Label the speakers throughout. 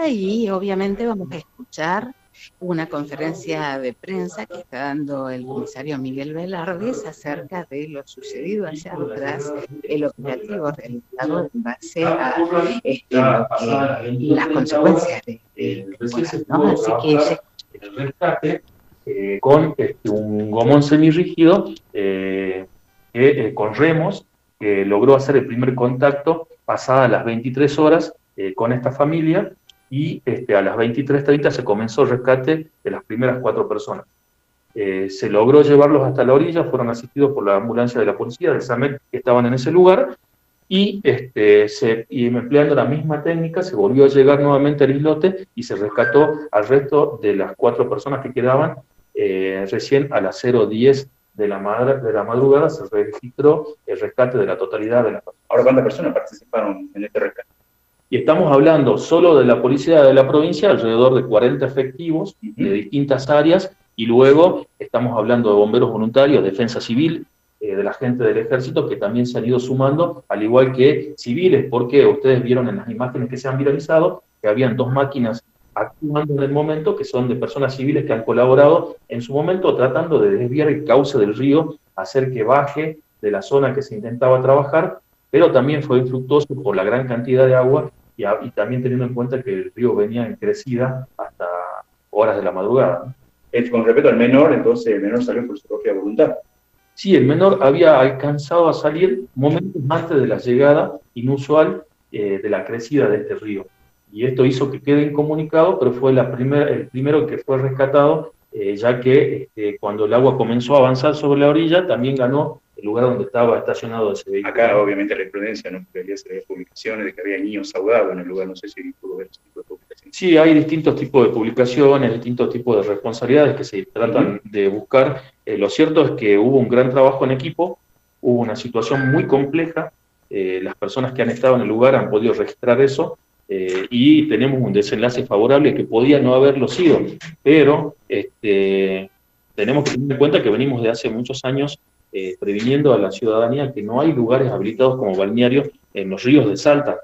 Speaker 1: noticia y obviamente vamos a escuchar una conferencia de prensa que está dando el comisario Miguel Velardes acerca de lo sucedido allá tras el operativo realizado en base a las consecuencias ¿no? Así que
Speaker 2: el rescate con un gomón semirrígido con remos, que logró hacer el primer contacto pasadas las 23 horas con esta familia, y a las 23:30 se comenzó el rescate de las primeras 4 personas. Se logró llevarlos hasta la orilla, fueron asistidos por la ambulancia de la policía del SAMET que estaban en ese lugar, y empleando la misma técnica se volvió a llegar nuevamente al islote y se rescató al resto de las 4 personas que quedaban. Recién a las 0:10 de la madrugada se registró el rescate de la totalidad de las personas.
Speaker 3: Ahora, ¿cuántas personas participaron en este rescate?
Speaker 2: Y estamos hablando solo de la policía de la provincia, alrededor de 40 efectivos de distintas áreas, y luego estamos hablando de bomberos voluntarios, defensa civil, de la gente del ejército, que también se han ido sumando, al igual que civiles, porque ustedes vieron en las imágenes que se han viralizado que habían 2 máquinas actuando en el momento, que son de personas civiles que han colaborado en su momento tratando de desviar el cauce del río, hacer que baje de la zona que se intentaba trabajar, pero también fue infructuoso por la gran cantidad de agua y también teniendo en cuenta que el río venía en crecida hasta horas de la madrugada.
Speaker 3: Con respecto al menor, entonces el menor salió por su propia voluntad.
Speaker 2: Sí, el menor había alcanzado a salir momentos antes de la llegada inusual de la crecida de este río. Y esto hizo que quede incomunicado, pero fue el primero que fue rescatado, ya que cuando el agua comenzó a avanzar sobre la orilla, también ganó el lugar donde estaba estacionado ese vehículo.
Speaker 3: Acá, obviamente, la imprudencia, ¿no? Debería ser publicaciones de que había niños ahogados en el lugar, no sé si pudo ver ese tipo de publicaciones.
Speaker 2: Sí, hay distintos tipos de publicaciones, distintos tipos de responsabilidades que se tratan de buscar. Lo cierto es que hubo un gran trabajo en equipo, hubo una situación muy compleja, las personas que han estado en el lugar han podido registrar eso, y tenemos un desenlace favorable que podía no haberlo sido, pero tenemos que tener en cuenta que venimos de hace muchos años previniendo a la ciudadanía que no hay lugares habilitados como balnearios en los ríos de Salta.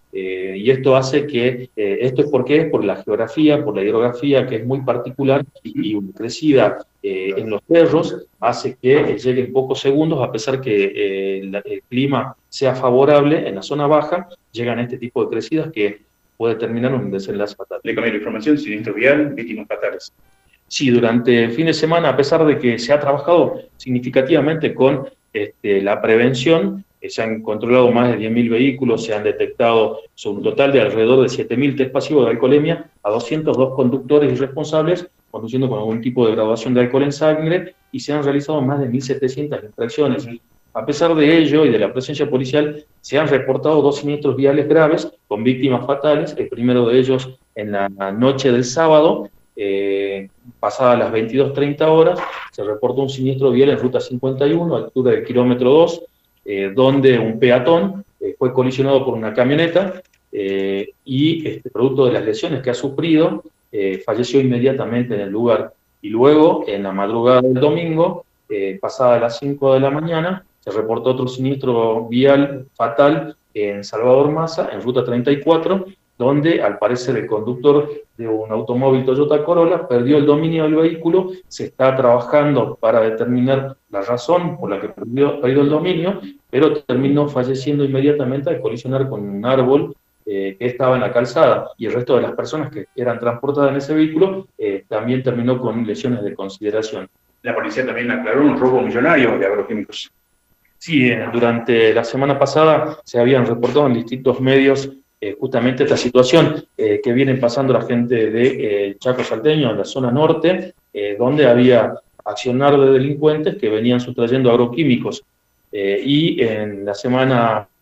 Speaker 2: Y esto hace que, esto es porque es por la geografía, por la hidrografía, que es muy particular, y una crecida en los cerros hace que llegue en pocos segundos, a pesar que el clima sea favorable en la zona baja, llegan este tipo de crecidas que puede terminar en un desenlace fatal.
Speaker 3: Le cambié la información, siniestro vial, víctimas fatales.
Speaker 2: Sí, durante el fin de semana, a pesar de que se ha trabajado significativamente con la prevención, se han controlado más de 10.000 vehículos, se han detectado sobre un total de alrededor de 7.000 test pasivos de alcoholemia a 202 conductores irresponsables conduciendo con algún tipo de graduación de alcohol en sangre, y se han realizado más de 1.700 infracciones. A pesar de ello y de la presencia policial, se han reportado 2 siniestros viales graves con víctimas fatales, el primero de ellos en la noche del sábado, pasadas las 22:30 horas, se reportó un siniestro vial en ruta 51, a altura del kilómetro 2, donde un peatón fue colisionado por una camioneta y producto de las lesiones que ha sufrido, falleció inmediatamente en el lugar. Y luego, en la madrugada del domingo, pasada las 5 de la mañana, se reportó otro siniestro vial fatal en Salvador Maza, en ruta 34, donde al parecer el conductor de un automóvil Toyota Corolla perdió el dominio del vehículo. Se está trabajando para determinar la razón por la que perdió el dominio, pero terminó falleciendo inmediatamente al colisionar con un árbol que estaba en la calzada, y el resto de las personas que eran transportadas en ese vehículo también terminó con lesiones de consideración.
Speaker 3: La policía también aclaró un robo millonario de agroquímicos.
Speaker 2: Sí, durante la semana pasada se habían reportado en distintos medios justamente esta situación que vienen pasando la gente de Chaco Salteño, en la zona norte, donde había accionar de delincuentes que venían sustrayendo agroquímicos. Y en la semana